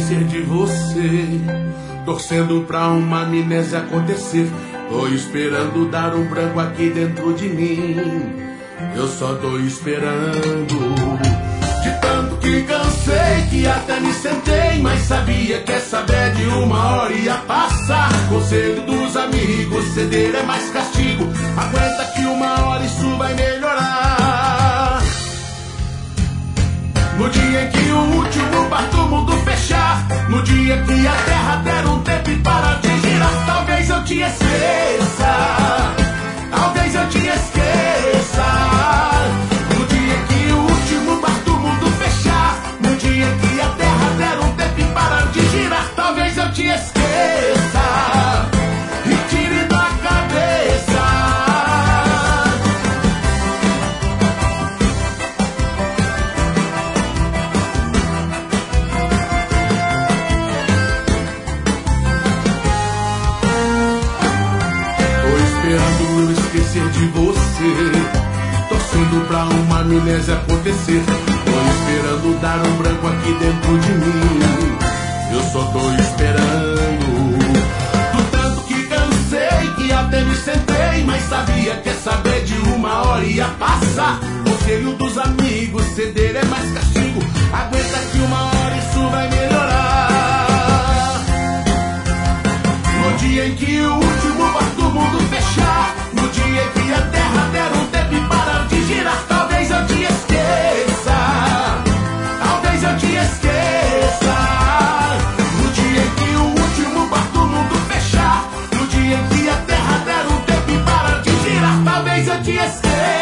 esquecer de você, torcendo pra uma amnésia acontecer. Tô esperando dar um branco aqui dentro de mim. Eu só tô esperando. De tanto que cansei, que até me sentei, mas sabia que essa bad uma hora ia passar. Conselho dos amigos, ceder é mais castigo. Aguenta que uma hora isso vai melhorar. No dia em que o último bar do mundo fechar, no dia que a terra der um tempo e parar de girar, talvez eu te esqueça, talvez eu te esqueça. No dia que o último bar do mundo fechar, no dia que a terra der um tempo e parar de girar, talvez eu te esqueça e tire da cabeça. Esperando eu esquecer de você, torcendo pra uma amnésia acontecer. Tô esperando dar um branco aqui dentro de mim. Eu só tô esperando. Do tanto que cansei, que até me sentei, mas sabia que saber de uma hora ia passar. Conselho dos amigos, ceder é mais castigo. Aguenta que uma hora isso vai melhorar. No dia em que o último bar do mundo fechar, no dia em que a terra der um tempo e parar de girar, talvez eu te esqueça, talvez eu te esqueça. No dia em que o último bar do mundo fechar, no dia em que a terra der um tempo e parar de girar, talvez eu te esqueça.